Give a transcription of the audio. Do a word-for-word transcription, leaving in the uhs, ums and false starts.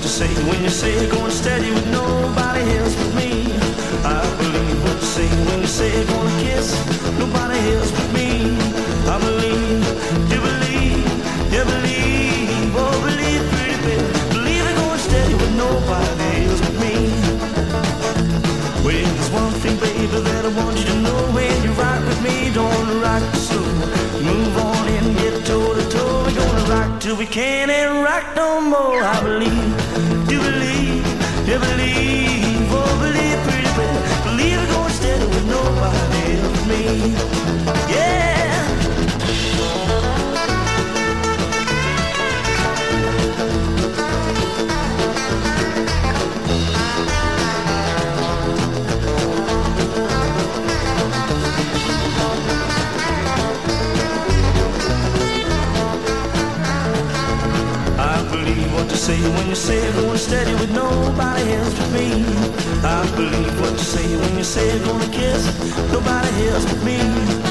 you say when you say going steady with nobody else but me. I believe what you say when you say gonna kiss nobody else but me. I believe, you believe, you believe, oh believe, pretty baby, believe it going steady with nobody else but me. Well, there's one thing, baby, that I want you to know. When you rock with me, don't rock slow. Move on and get toe to toe. We're gonna rock till we can't and rock no more. I believe, you believe, you believe, oh believe, pretty baby, believe it going steady with nobody else but me. Yeah. What you say when you say going steady with nobody else but me. I believe what you say when you say gonna kiss nobody else but me.